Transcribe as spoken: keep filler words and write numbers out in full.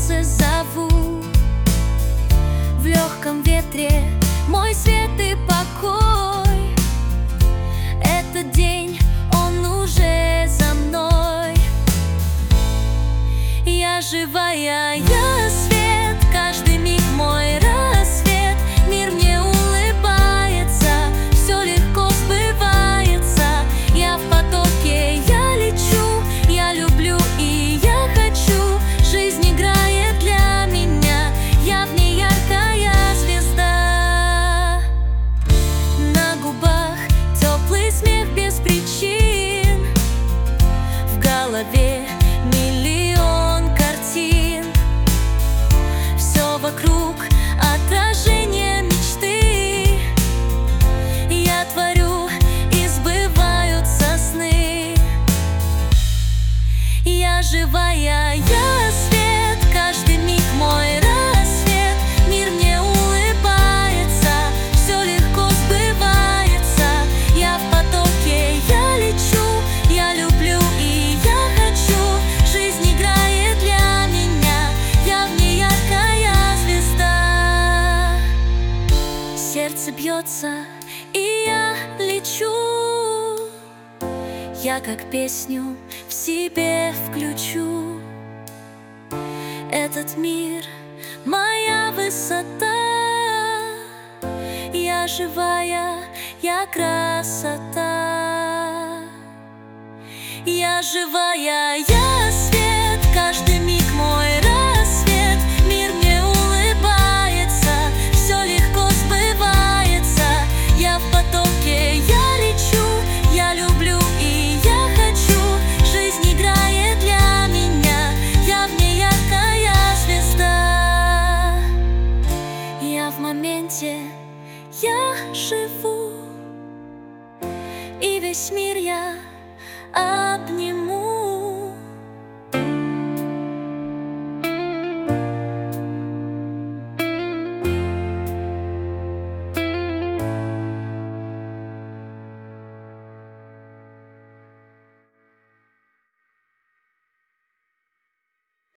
сердце зову. В легком ветре мой свет и покой. Этот день, он уже за мной. Я живая, я свет, каждый миг мой рассвет. Мир мне улыбается, все легко сбывается. Я в потоке, я лечу, я люблю и я хочу. Жизнь играет для меня, я в ней яркая звезда. На губах теплый смех без причин, в голове миллион картин. Все вокруг отражение мечты. Я творю, и сбываются сны. Я живая, я свет, каждый миг мой рассвет. Мир мне улыбается, все легко сбывается. Я в потоке, я лечу, я люблю и я хочу. Жизнь играет для меня, я в ней яркая звезда. Сердце бьется, и я лечу. Я как песню в себе включу. Этот мир — моя высота. Я живая, я красота. Я живая, я свет, каждый миг мой рассвет. Мир мне улыбается, все легко сбывается. Я в потоке, я лечу, я люблю и я хочу. Жизнь играет для меня, я в ней яркая звезда. Я в моменте, я живу, и весь мир я обниму.